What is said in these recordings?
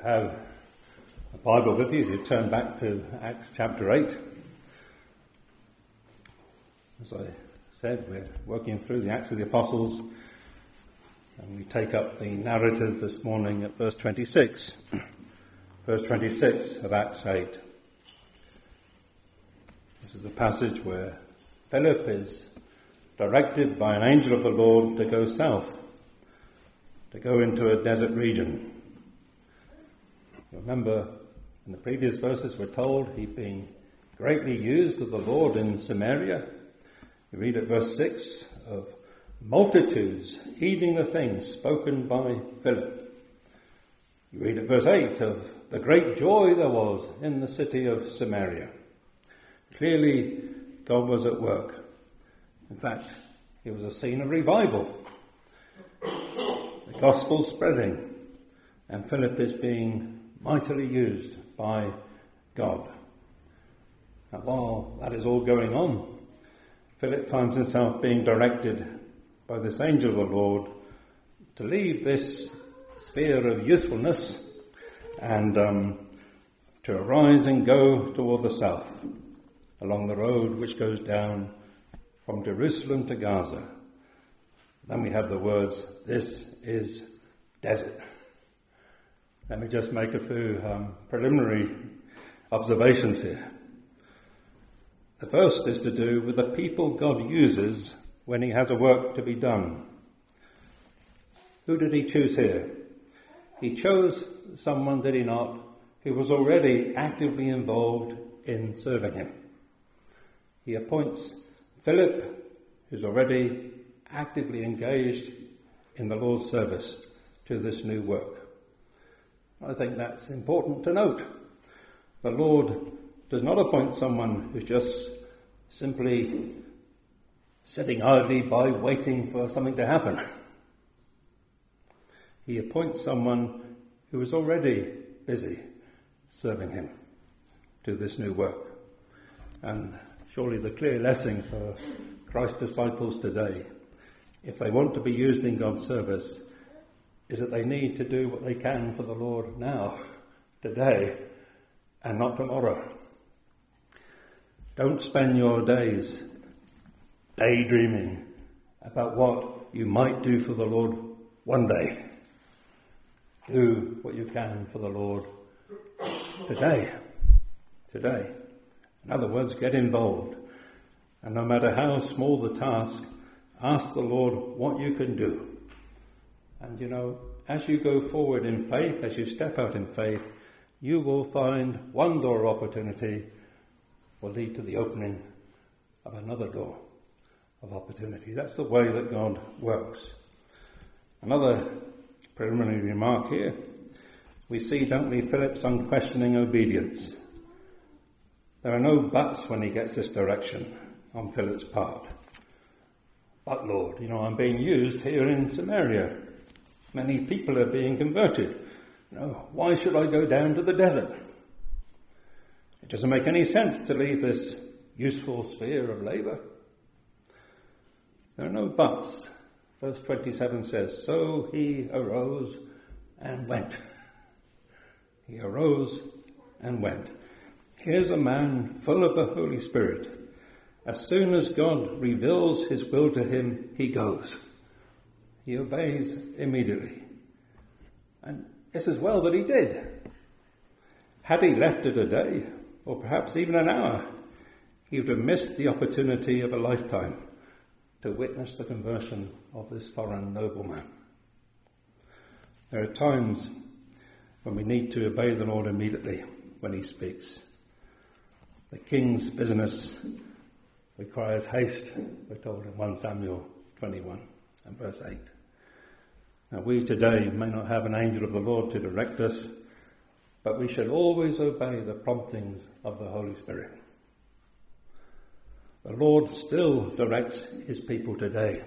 have a Bible with you turn back to Acts chapter 8. As I said, we're working through the Acts of the Apostles, and we take up the narrative this morning at verse 26. Verse 26 of Acts 8. This is a passage where Philip is directed by an angel of the Lord to go south, to go into a desert region. You remember in the previous verses we're told he'd been greatly used of the Lord in Samaria. You read at verse 6 of multitudes heeding the things spoken by Philip. You read at verse 8 of the great joy there was in the city of Samaria. Clearly, God was at work. In fact, it was a scene of revival. The gospel spreading, and Philip is being mightily used by God. And while that is all going on, Philip finds himself being directed by this angel of the Lord to leave this sphere of usefulness and to arise and go toward the south, along the road which goes down from Jerusalem to Gaza. Then we have the words, "This is desert." Let me just make a few preliminary observations here. The first is to do with the people God uses when he has a work to be done. Who did he choose here? He chose someone, did he not, who was already actively involved in serving him. He appoints Philip, who's already actively engaged in the Lord's service, to this new work. I think that's important to note. The Lord does not appoint someone who's just simply sitting idly by waiting for something to happen. He appoints someone who is already busy serving him to this new work. And surely the clear lesson for Christ's disciples today, if they want to be used in God's service, is that they need to do what they can for the Lord now, today, and not tomorrow. Don't spend your days daydreaming about what you might do for the Lord one day. Do what you can for the Lord today. Today. In other words, get involved. And no matter how small the task, ask the Lord what you can do. And as you go forward in faith, as you step out in faith, you will find one door of opportunity will lead to the opening of another door of opportunity. That's the way that God works. Another preliminary remark here. We see, don't we, Philip's unquestioning obedience. There are no buts when he gets this direction on Philip's part. But Lord, I'm being used here in Samaria. Many people are being converted. Why should I go down to the desert? It doesn't make any sense to leave this useful sphere of labour. There are no buts. Verse 27 says, "So he arose and went." He arose and went. Here's a man full of the Holy Spirit. As soon as God reveals his will to him, he goes. He obeys immediately. And it's as well that he did. Had he left it a day, or perhaps even an hour, he would have missed the opportunity of a lifetime to witness the conversion of this foreign nobleman. There are times when we need to obey the Lord immediately when he speaks. The king's business requires haste, we're told in 1 Samuel 21 and verse 8. Now we today may not have an angel of the Lord to direct us, but we should always obey the promptings of the Holy Spirit. The Lord still directs his people today.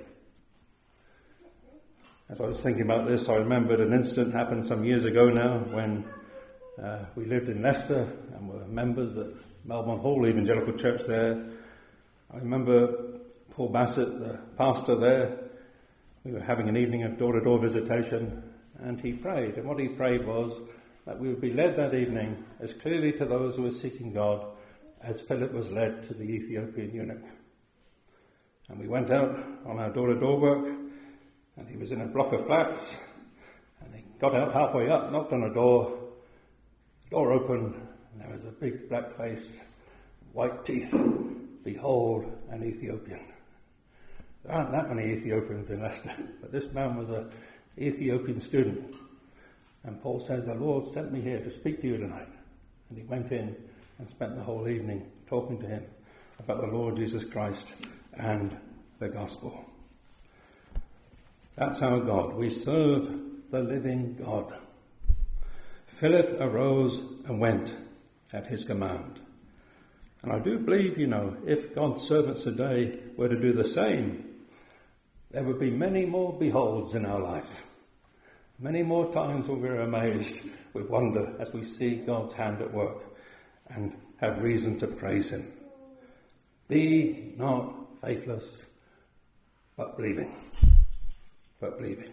As I was thinking about this, I remembered an incident happened some years ago now when we lived in Leicester and were members at Melbourne Hall Evangelical Church there. I remember Paul Bassett, the pastor there. We were having an evening of door-to-door visitation, and he prayed. And what he prayed was that we would be led that evening as clearly to those who were seeking God as Philip was led to the Ethiopian eunuch. And we went out on our door-to-door work, and he was in a block of flats, and he got out halfway up, knocked on a door, the door opened, and there was a big black face, white teeth. Behold, an Ethiopian. There aren't that many Ethiopians in Leicester, but this man was an Ethiopian student. And Paul says, the Lord sent me here to speak to you tonight. And he went in and spent the whole evening talking to him about the Lord Jesus Christ and the gospel. That's our God. We serve the living God. Philip arose and went at his command. And I do believe, if God's servants today were to do the same, there would be many more beholds in our lives. Many more times when we're amazed with wonder as we see God's hand at work and have reason to praise him. Be not faithless, but believing. But believing.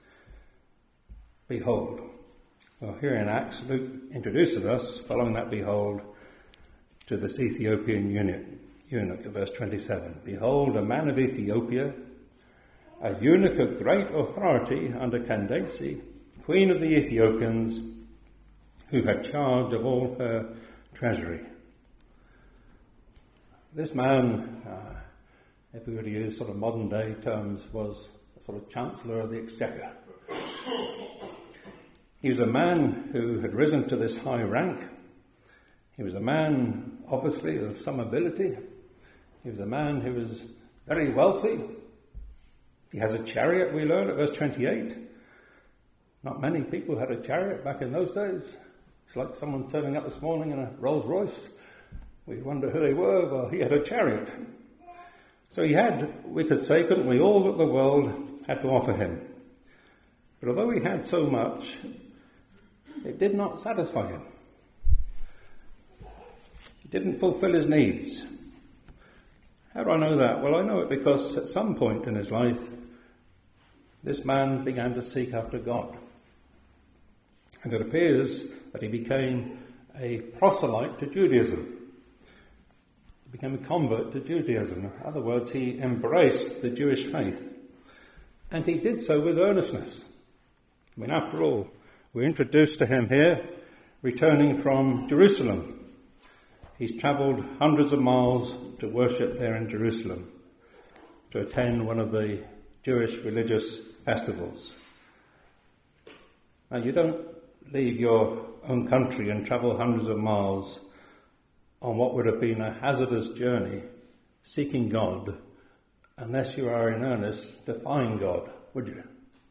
Behold. Well, here in Acts, Luke introduces us, following that behold, to this Ethiopian eunuch in verse 27. Behold, a man of Ethiopia, a eunuch of great authority under Candace, queen of the Ethiopians, who had charge of all her treasury. This man, if we were to use sort of modern day terms, was a sort of Chancellor of the Exchequer. He was a man who had risen to this high rank. He was a man, obviously, of some ability. He was a man who was very wealthy. He has a chariot, we learn at verse 28. Not many people had a chariot back in those days. It's like someone turning up this morning in a Rolls Royce. We wonder who they were. Well, he had a chariot. So he had, we could say, couldn't we, all that the world had to offer him. But although he had so much, it did not satisfy him. He didn't fulfill his needs. How do I know that? Well, I know it because at some point in his life, this man began to seek after God. And it appears that he became a proselyte to Judaism. He became a convert to Judaism. In other words, he embraced the Jewish faith. And he did so with earnestness. I mean, after all, we're introduced to him here, returning from Jerusalem. He's travelled hundreds of miles to worship there in Jerusalem, to attend one of the Jewish religious festivals. Now, you don't leave your own country and travel hundreds of miles on what would have been a hazardous journey, seeking God, unless you are in earnest to find God, would you?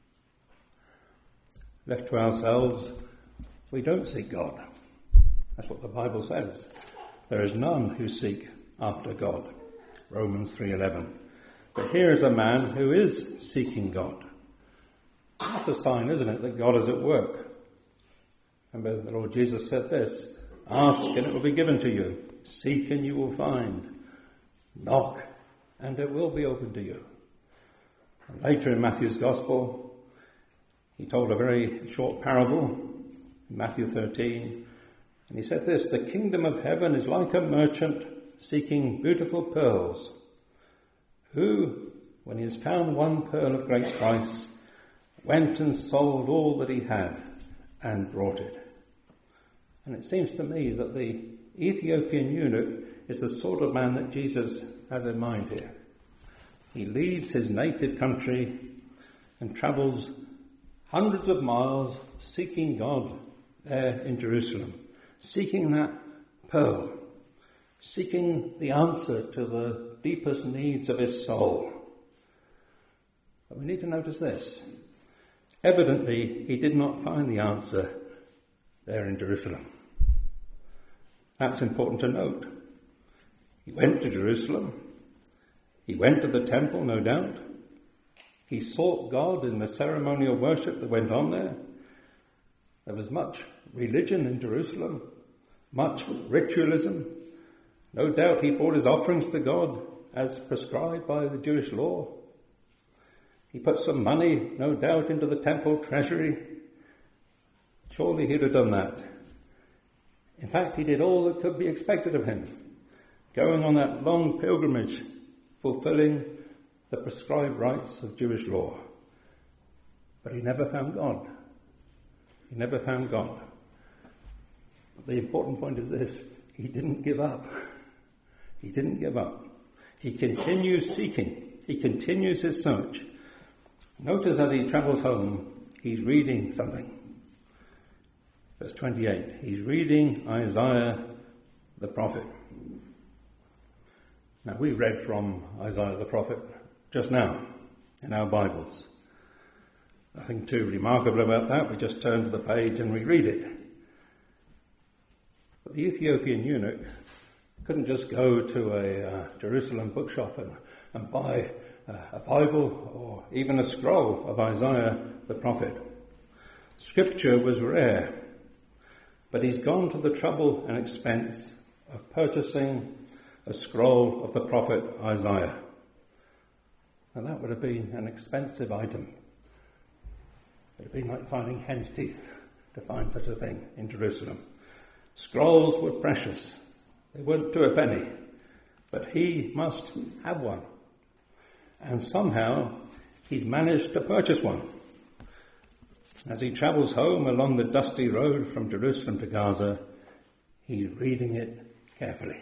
Left to ourselves, we don't seek God. That's what the Bible says. There is none who seek after God. Romans 3:11. But here is a man who is seeking God. That's a sign, isn't it, that God is at work. Remember, the Lord Jesus said this, ask and it will be given to you. Seek and you will find. Knock and it will be opened to you. And later in Matthew's Gospel, he told a very short parable in Matthew 13. And he said this, the kingdom of heaven is like a merchant seeking beautiful pearls, who, when he has found one pearl of great price, went and sold all that he had and brought it. And it seems to me that the Ethiopian eunuch is the sort of man that Jesus has in mind here. He leaves his native country and travels hundreds of miles seeking God there in Jerusalem, seeking that pearl, seeking the answer to the deepest needs of his soul. But we need to notice this. Evidently, he did not find the answer there in Jerusalem. That's important to note. He went to Jerusalem. He went to the temple, no doubt. He sought God in the ceremonial worship that went on there. There was much religion in Jerusalem, much ritualism. No doubt he brought his offerings to God as prescribed by the Jewish law. He put some money, no doubt, into the temple treasury. Surely he'd have done that. In fact, he did all that could be expected of him, going on that long pilgrimage, fulfilling the prescribed rites of Jewish law. But he never found God. He never found God. But the important point is this: he didn't give up. He didn't give up. He continues seeking. He continues his search. Notice as he travels home, he's reading something. Verse 28, he's reading Isaiah the prophet. Now, we read from Isaiah the prophet just now in our Bibles. Nothing too remarkable about that. We just turn to the page and we read it. But the Ethiopian eunuch couldn't just go to a Jerusalem bookshop and buy a Bible or even a scroll of Isaiah the prophet. Scripture was rare, but he's gone to the trouble and expense of purchasing a scroll of the prophet Isaiah. And that would have been an expensive item. It would have been like finding hen's teeth to find such a thing in Jerusalem. Scrolls were precious. They weren't to a penny. But he must have one. And somehow he's managed to purchase one. As he travels home along the dusty road from Jerusalem to Gaza, he's reading it carefully.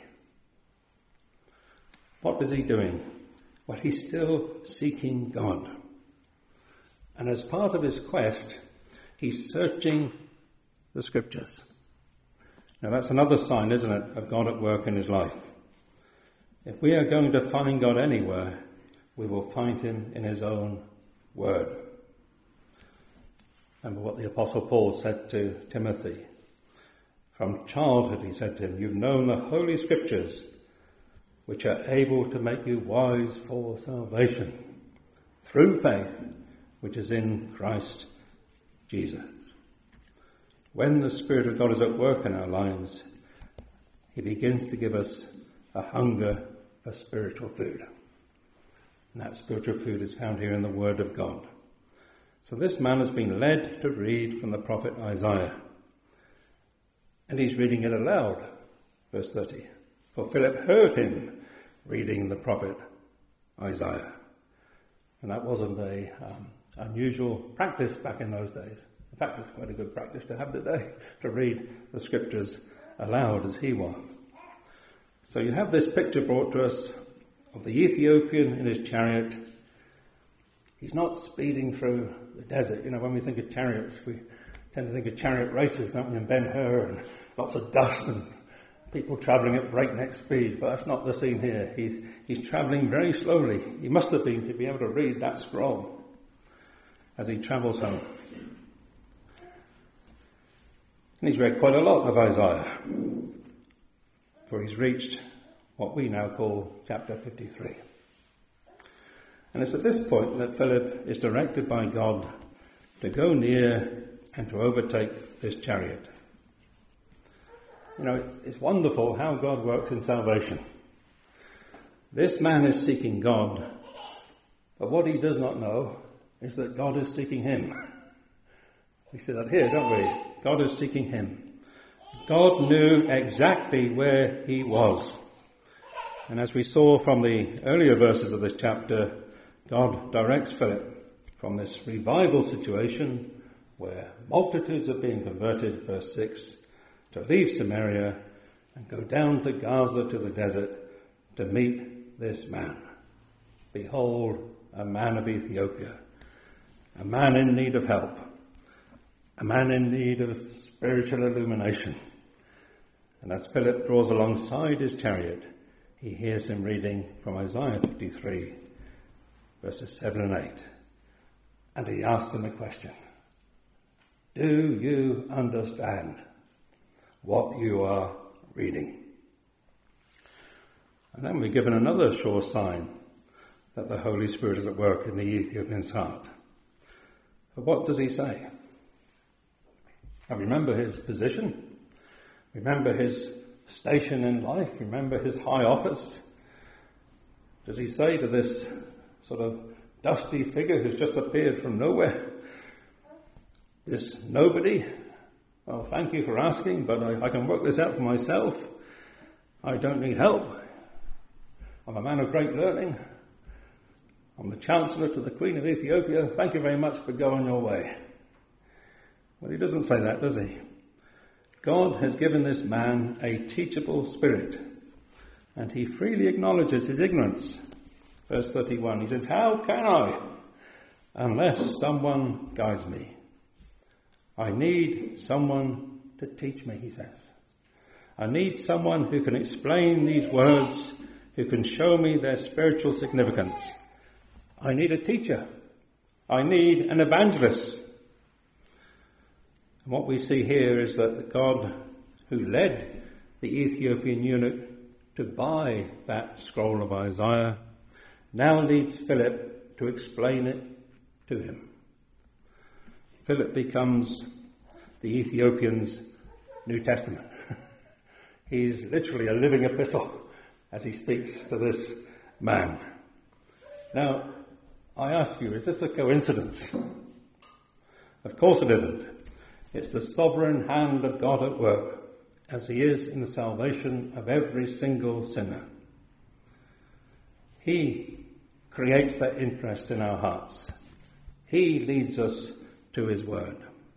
What is he doing? Well, he's still seeking God. And as part of his quest, he's searching the Scriptures. Now that's another sign, isn't it, of God at work in his life. If we are going to find God anywhere, we will find him in his own word. Remember what the Apostle Paul said to Timothy. From childhood, he said to him, you've known the Holy Scriptures, which are able to make you wise for salvation, through faith, which is in Christ Jesus. When the Spirit of God is at work in our lives, he begins to give us a hunger for spiritual food. And that spiritual food is found here in the Word of God. So this man has been led to read from the prophet Isaiah. And he's reading it aloud, verse 30. For Philip heard him reading the prophet Isaiah. And that wasn't a unusual practice back in those days. In fact, it's quite a good practice to have today, to read the Scriptures aloud as he was. So you have this picture brought to us of the Ethiopian in his chariot. He's not speeding through the desert. You know, when we think of chariots, we tend to think of chariot races, don't we, in Ben-Hur, and lots of dust and people travelling at breakneck speed. But that's not the scene here. He's travelling very slowly. He must have been to be able to read that scroll as he travels home. And he's read quite a lot of Isaiah, for he's reached what we now call chapter 53. And it's at this point that Philip is directed by God to go near and to overtake this chariot. You know, it's wonderful how God works in salvation. This man is seeking God, but what he does not know is that God is seeking him. We see that here, don't we? God is seeking him. God knew exactly where he was. And as we saw from the earlier verses of this chapter, God directs Philip from this revival situation where multitudes are being converted, verse 6, to leave Samaria and go down to Gaza, to the desert, to meet this man. Behold, a man of Ethiopia, a man in need of help, a man in need of spiritual illumination. And as Philip draws alongside his chariot, he hears him reading from Isaiah 53, verses 7 and 8. And he asks him a question. Do you understand what you are reading? And then we're given another sure sign that the Holy Spirit is at work in the Ethiopian's heart. But what does he say? Now remember his position. Remember his station in life. Remember his high office. Does he say to this sort of dusty figure who's just appeared from nowhere, this nobody, Well, thank you for asking, but I can work this out for myself. I don't need help. I'm a man of great learning. I'm the Chancellor to the Queen of Ethiopia. Thank you very much, but go on your way. Well, he doesn't say that, does he? God has given this man a teachable spirit, and he freely acknowledges his ignorance. Verse 31, he says, "How can I, unless someone guides me?" I need someone to teach me, he says. I need someone who can explain these words, who can show me their spiritual significance. I need a teacher. I need an evangelist. And what we see here is that the God who led the Ethiopian eunuch to buy that scroll of Isaiah now leads Philip to explain it to him. Philip becomes the Ethiopian's New Testament. He's literally a living epistle as he speaks to this man. Now, I ask you, is this a coincidence? Of course it isn't. It's the sovereign hand of God at work, as he is in the salvation of every single sinner. He creates that interest in our hearts. He leads us to his word.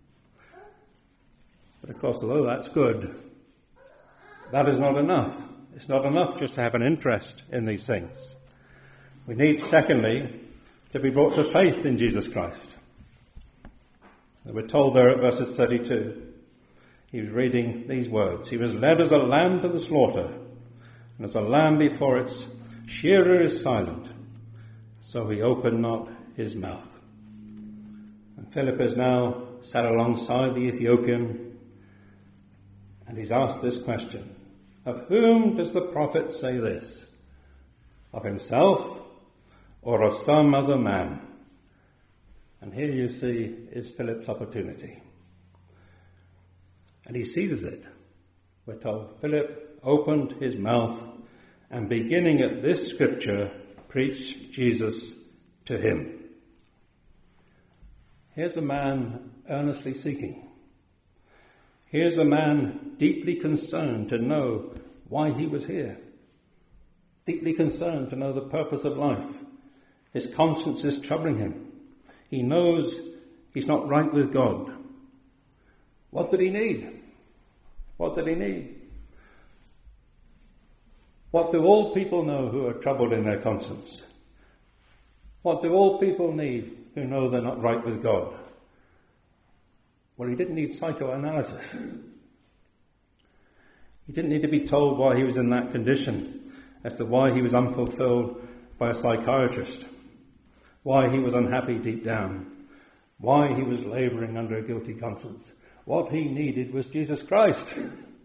But of course, although that's good, that is not enough. It's not enough just to have an interest in these things. We need, secondly, to be brought to faith in Jesus Christ. We're told there at verses 32, he was reading these words. He was led as a lamb to the slaughter, and as a lamb before its shearer is silent, so he opened not his mouth. And Philip is now sat alongside the Ethiopian, and he's asked this question: of whom does the prophet say this? Of himself or of some other man? And here you see is Philip's opportunity. And he seizes it. We're told Philip opened his mouth and, beginning at this scripture, preached Jesus to him. Here's a man earnestly seeking. Here's a man deeply concerned to know why he was here. Deeply concerned to know the purpose of life. His conscience is troubling him. He knows he's not right with God. What did he need? What did he need? What do all people know who are troubled in their conscience? What do all people need who know they're not right with God? Well, he didn't need psychoanalysis. He didn't need to be told why he was in that condition, as to why he was unfulfilled by a psychiatrist, why he was unhappy deep down, why he was labouring under a guilty conscience. What he needed was Jesus Christ.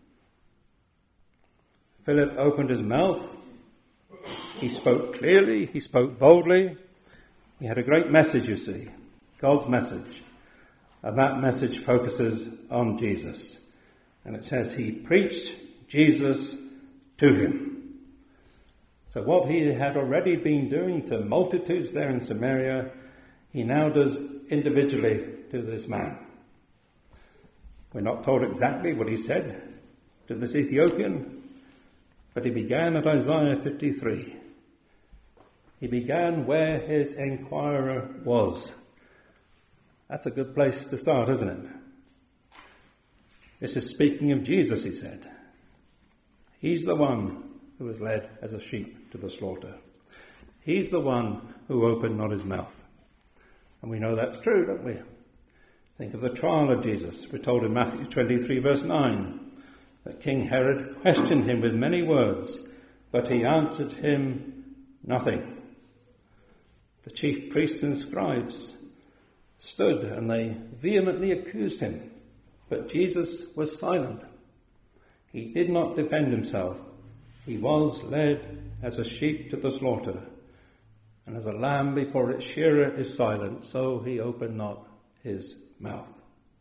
Philip opened his mouth. He spoke clearly. He spoke boldly. He had a great message, you see, God's message. And that message focuses on Jesus. And it says he preached Jesus to him. So what he had already been doing to multitudes there in Samaria, he now does individually to this man. We're not told exactly what he said to this Ethiopian, but he began at Isaiah 53. He began where his inquirer was. That's a good place to start, isn't it? This is speaking of Jesus, he said. He's the one who was led as a sheep to the slaughter. He's the one who opened not his mouth. And we know that's true, don't we? Think of the trial of Jesus. We're told in Matthew 23 verse 9 that King Herod questioned him with many words, but he answered him nothing. The chief priests and scribes stood and they vehemently accused him, but Jesus was silent. He did not defend himself. He was led as a sheep to the slaughter, and as a lamb before its shearer is silent, so he opened not his mouth.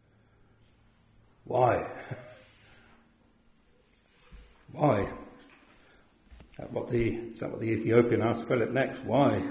Why? Why? Is that what the Ethiopian asked Philip next? Why?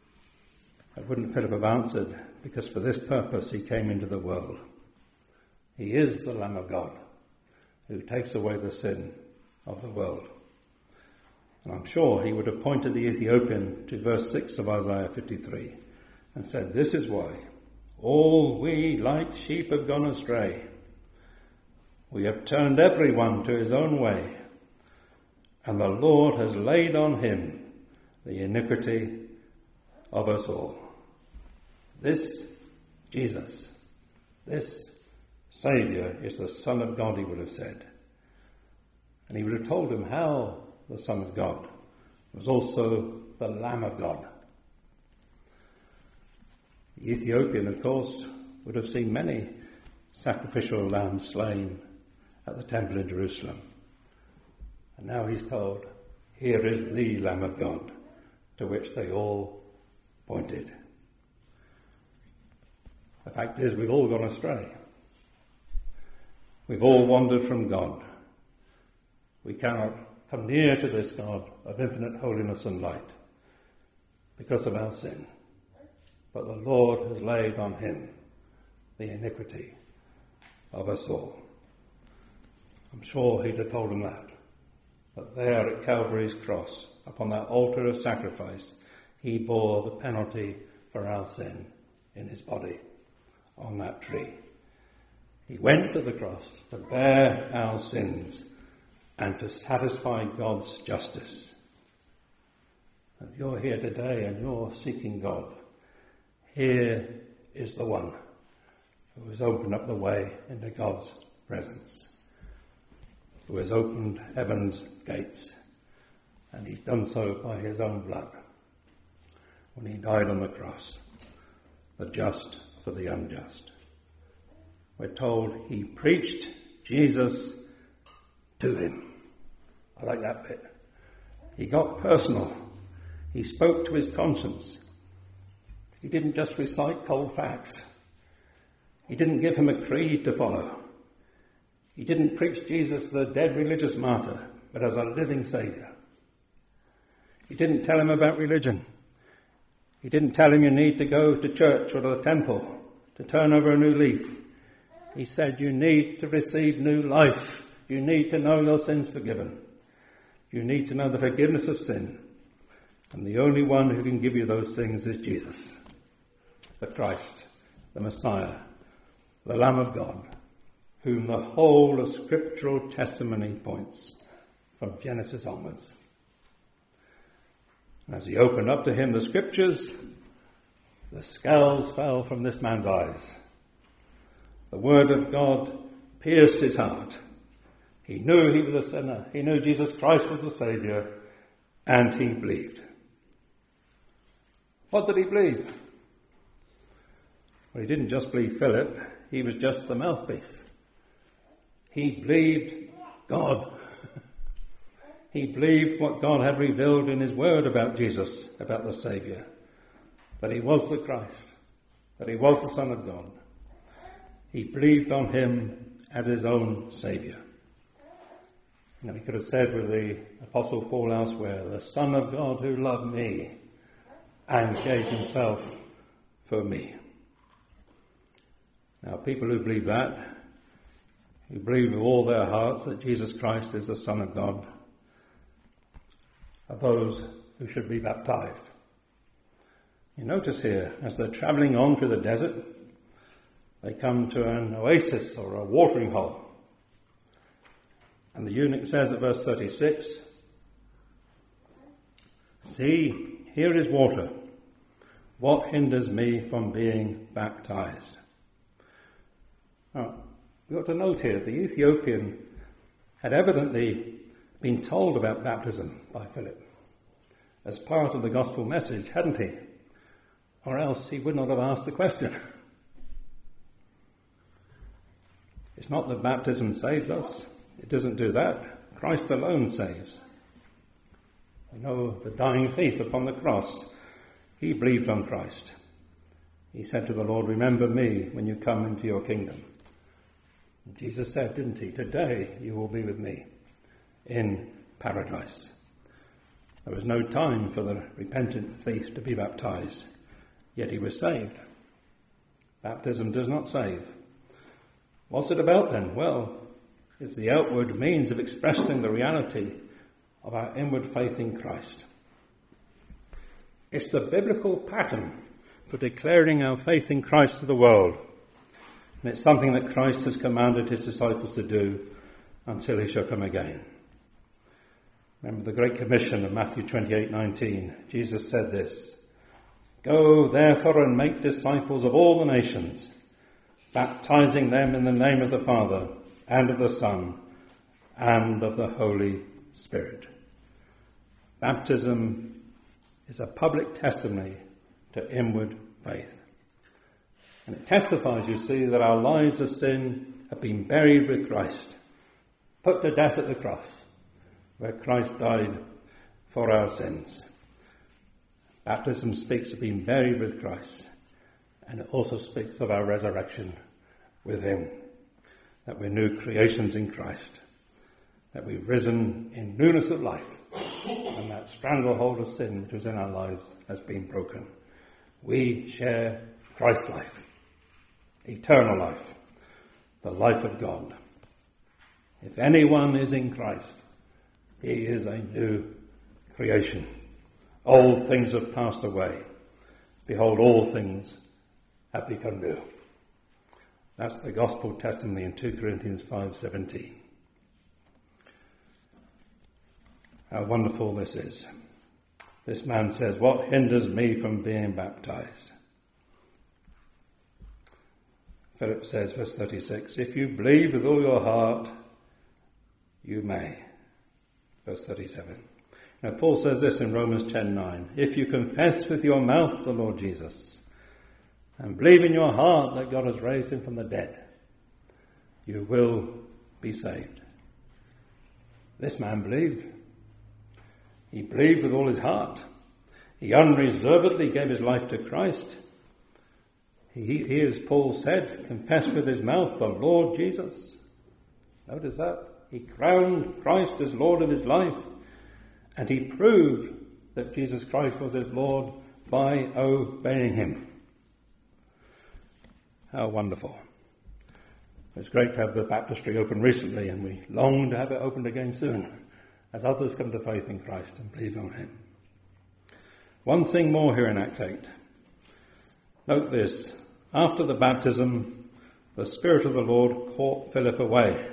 Wouldn't Philip have answered, because for this purpose he came into the world, He is the Lamb of God who takes away the sin of the world. And I'm sure he would have pointed the Ethiopian to verse 6 of Isaiah 53 and said, "This is why all we like sheep have gone astray. We have turned everyone to his own way, and the Lord has laid on him the iniquity of us all." This Jesus, this Saviour, is the Son of God, he would have said. And he would have told him how the Son of God was also the Lamb of God. The Ethiopian, of course, would have seen many sacrificial lambs slain at the temple in Jerusalem. And now he's told, here is the Lamb of God, to which they all pointed. The fact is, we've all gone astray. We've all wandered from God. We cannot come near to this God of infinite holiness and light because of our sin. But the Lord has laid on him the iniquity of us all. I'm sure he'd have told him that. But there at Calvary's cross, upon that altar of sacrifice, he bore the penalty for our sin in his body on that tree. He went to the cross to bear our sins and to satisfy God's justice. And you're here today and you're seeking God. Here is the one who has opened up the way into God's presence, who has opened heaven's gates, and he's done so by his own blood when he died on the cross, the just for the unjust. We're told he preached Jesus to him. I like that bit. He got personal. He spoke to his conscience. He didn't just recite cold facts. He didn't give him a creed to follow. He didn't preach Jesus as a dead religious martyr, but as a living Saviour. He didn't tell him about religion. He didn't tell him you need to go to church or to the temple to turn over a new leaf. He said you need to receive new life. You need to know your sins forgiven. You need to know the forgiveness of sin. And the only one who can give you those things is Jesus, the Christ, the Messiah, the Lamb of God, whom the whole of scriptural testimony points from Genesis onwards. And as he opened up to him the scriptures, the scales fell from this man's eyes. The word of God pierced his heart. He knew he was a sinner. He knew Jesus Christ was the Saviour, and he believed. What did he believe? Well, he didn't just believe Philip. He was just the mouthpiece. He believed God. He believed what God had revealed in his word about Jesus, about the Saviour, that he was the Christ, that he was the Son of God. He believed on him as his own Saviour. You know, he could have said with the Apostle Paul elsewhere, the Son of God who loved me and gave himself for me. Now, people who believe that, who believe with all their hearts that Jesus Christ is the Son of God, are those who should be baptized. You notice here, as they're travelling on through the desert, they come to an oasis or a watering hole. And the eunuch says at verse 36, "See, here is water. What hinders me from being baptized?" Now, we've got to note here, the Ethiopian had evidently been told about baptism by Philip as part of the gospel message, hadn't he? Or else he would not have asked the question. It's not that baptism saves us. It doesn't do that. Christ alone saves. We know the dying thief upon the cross. He believed on Christ. He said to the Lord, "Remember me when you come into your kingdom." And Jesus said, didn't he? "Today you will be with me in paradise." There was no time for the repentant thief to be baptized, yet he was saved. Baptism does not save. What's it about then? Well, it's the outward means of expressing the reality of our inward faith in Christ. It's the biblical pattern for declaring our faith in Christ to the world. And it's something that Christ has commanded his disciples to do until he shall come again. Remember the Great Commission of Matthew 28:19. Jesus said this, "Go therefore and make disciples of all the nations, baptizing them in the name of the Father and of the Son and of the Holy Spirit." Baptism is a public testimony to inward faith. And it testifies, you see, that our lives of sin have been buried with Christ, put to death at the cross, where Christ died for our sins. Baptism speaks of being buried with Christ, and it also speaks of our resurrection with him, that we're new creations in Christ, that we've risen in newness of life, and that stranglehold of sin which was in our lives has been broken. We share Christ's life, eternal life, the life of God. If anyone is in Christ, he is a new creation. Old things have passed away. Behold, all things have become new. That's the gospel testimony in 2 Corinthians 5:17. How wonderful this is. This man says, "What hinders me from being baptized?" Philip says, verse 36, "If you believe with all your heart, you may." Verse 37. Now Paul says this in Romans 10:9, "If you confess with your mouth the Lord Jesus and believe in your heart that God has raised him from the dead, you will be saved." This man believed. He believed with all his heart. He unreservedly gave his life to Christ. He, as Paul said, confessed with his mouth the Lord Jesus. Notice that. He crowned Christ as Lord of his life, and he proved that Jesus Christ was his Lord by obeying him. How wonderful. It's great to have the baptistry open recently, and we long to have it opened again soon, as others come to faith in Christ and believe on him. One thing more here in Acts 8. Note this. After the baptism, the Spirit of the Lord caught Philip away.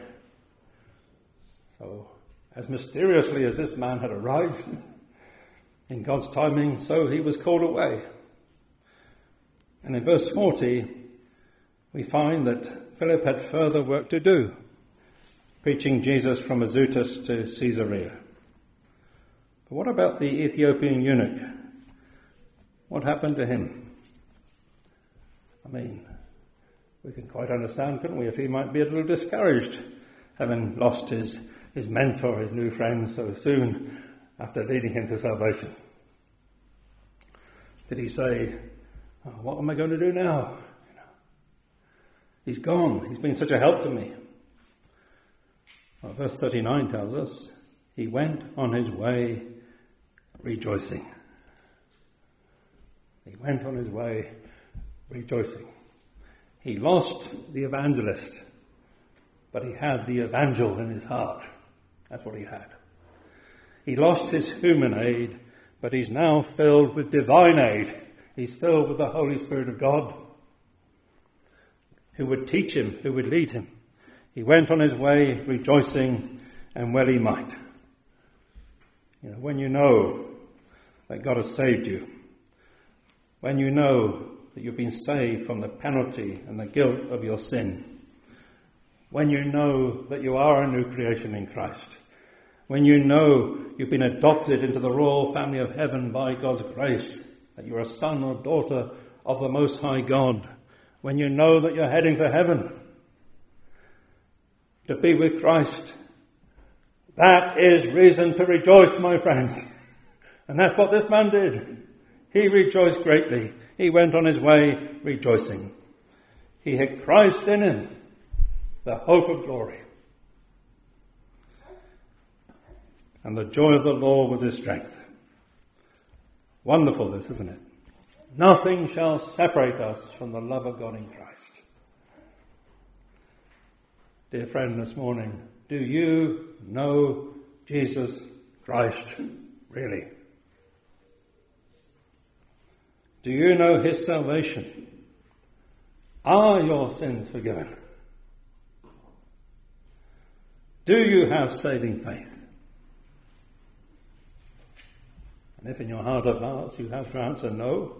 So, as mysteriously as this man had arrived, in God's timing, so he was called away. And in verse 40, we find that Philip had further work to do, preaching Jesus from Azotus to Caesarea. But what about the Ethiopian eunuch? What happened to him? I mean, we can quite understand, couldn't we, if he might be a little discouraged, having lost his mentor, his new friend, so soon after leading him to salvation. Did he say, "Oh, what am I going to do now? He's gone. He's been such a help to me." Well, verse 39 tells us, he went on his way rejoicing. He went on his way rejoicing. He lost the evangelist, but he had the evangel in his heart. That's what he had. He lost his human aid, but he's now filled with divine aid. He's filled with the Holy Spirit of God, who would teach him, who would lead him. He went on his way rejoicing, and well he might. When you know that God has saved you, when you know that you've been saved from the penalty and the guilt of your sin, when you know that you are a new creation in Christ, when you know you've been adopted into the royal family of heaven by God's grace, that you're a son or daughter of the Most High God, when you know that you're heading for heaven to be with Christ, that is reason to rejoice, my friends. And that's what this man did. He rejoiced greatly. He went on his way rejoicing. He had Christ in him, the hope of glory. And the joy of the Lord was his strength. Wonderful this, isn't it? Nothing shall separate us from the love of God in Christ. dear friend, this morning, do you know Jesus Christ, really? Do you know his salvation? Are your sins forgiven? Do you have saving faith? And if in your heart of hearts you have to answer no,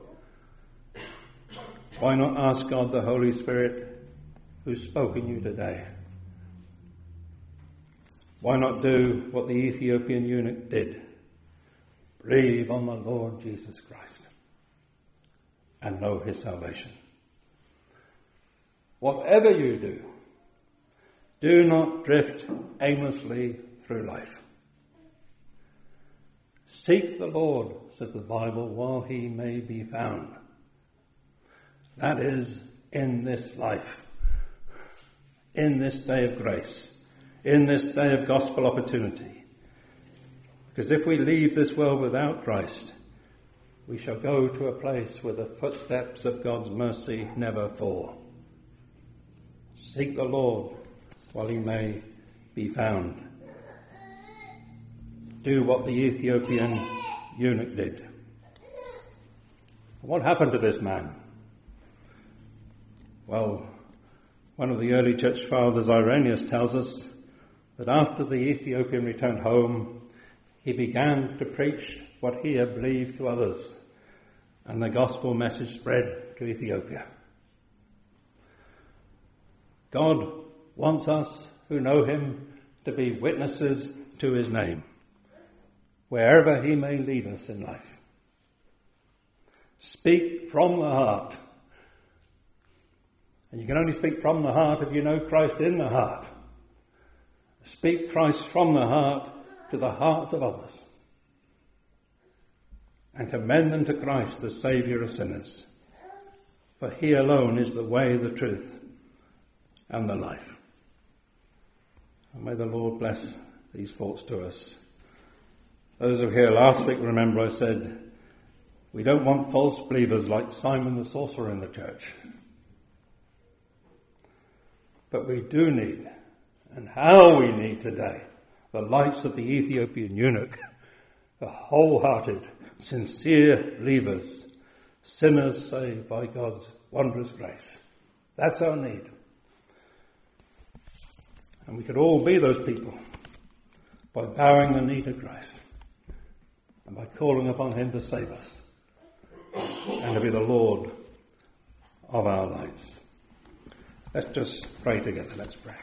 why not ask God the Holy Spirit who spoke in you today? Why not do what the Ethiopian eunuch did? Believe on the Lord Jesus Christ and know his salvation. Whatever you do, do not drift aimlessly through life. Seek the Lord, says the Bible, while he may be found. That is, in this life, in this day of grace, in this day of gospel opportunity. Because if we leave this world without Christ, we shall go to a place where the footsteps of God's mercy never fall. Seek the Lord while he may be found. Do what the Ethiopian eunuch did. What happened to this man? Well, one of the early church fathers, Irenaeus, tells us that after the Ethiopian returned home, he began to preach what he had believed to others, and the gospel message spread to Ethiopia. God wants us who know him to be witnesses to his name, wherever he may lead us in life. Speak from the heart. And you can only speak from the heart if you know Christ in the heart. Speak Christ from the heart to the hearts of others. And commend them to Christ, the Saviour of sinners. For he alone is the way, the truth, and the life. And may the Lord bless these thoughts to us. Those who were here last week remember I said, we don't want false believers like Simon the sorcerer in the church. But we do need, and how we need today, the lights of the Ethiopian eunuch, the wholehearted, sincere believers, sinners saved by God's wondrous grace. That's our need. And we could all be those people by bowing the knee to Christ and by calling upon him to save us and to be the Lord of our lives. Let's just pray together. Let's pray.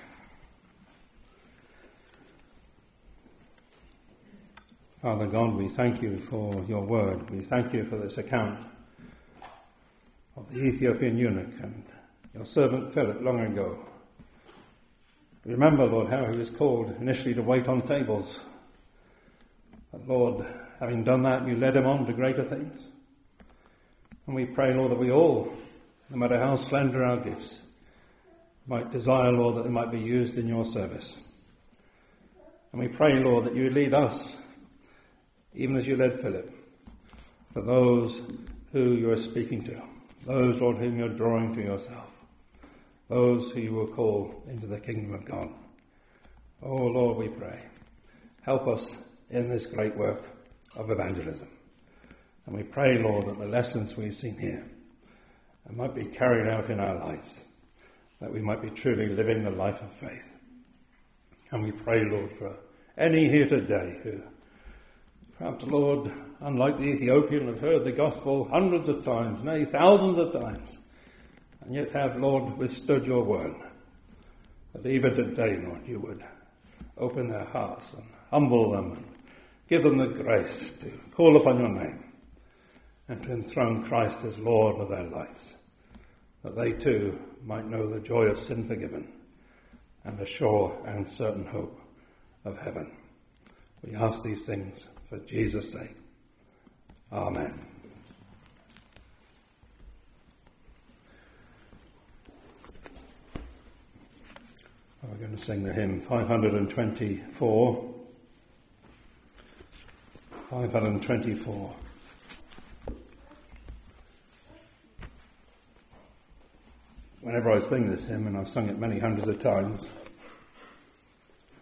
Father God, we thank you for your word. We thank you for this account of the Ethiopian eunuch and your servant Philip long ago. Remember, Lord, how he was called initially to wait on tables. But Lord, having done that, you led him on to greater things. And we pray, Lord, that we all, no matter how slender our gifts, might desire, Lord, that they might be used in your service. And we pray, Lord, that you would lead us, even as you led Philip, to those who you are speaking to, those, Lord, whom you're drawing to yourself, those who you will call into the kingdom of God. Oh, Lord, we pray, help us in this great work of evangelism. And we pray, Lord, that the lessons we've seen here might be carried out in our lives, that we might be truly living the life of faith. And we pray, Lord, for any here today who, perhaps, Lord, unlike the Ethiopian, have heard the gospel hundreds of times, nay, thousands of times, and yet have, Lord, withstood your word. That even today, Lord, you would open their hearts and humble them and give them the grace to call upon your name and to enthrone Christ as Lord of their lives, that they too might know the joy of sin forgiven and a sure and certain hope of heaven. We ask these things for Jesus' sake. Amen. We're going to sing the hymn 524. 524. Whenever I sing this hymn, and I've sung it many hundreds of times,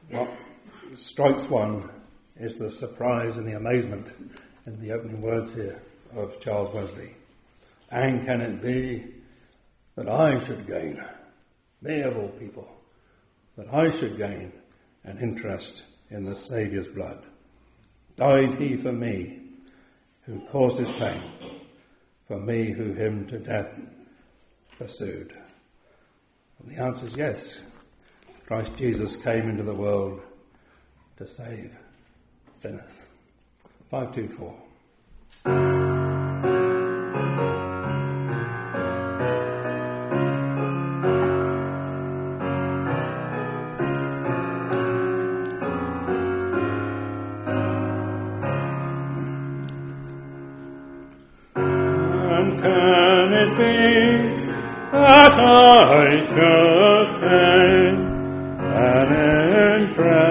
what strikes one is the surprise and the amazement in the opening words here of Charles Wesley. And can it be that I should gain, me of all people, that I should gain an interest in the Saviour's blood? Died he for me, who caused his pain, for me who him to death pursued? And the answer is yes. Christ Jesus came into the world to save sinners. 524. And can it be that I should gain an interest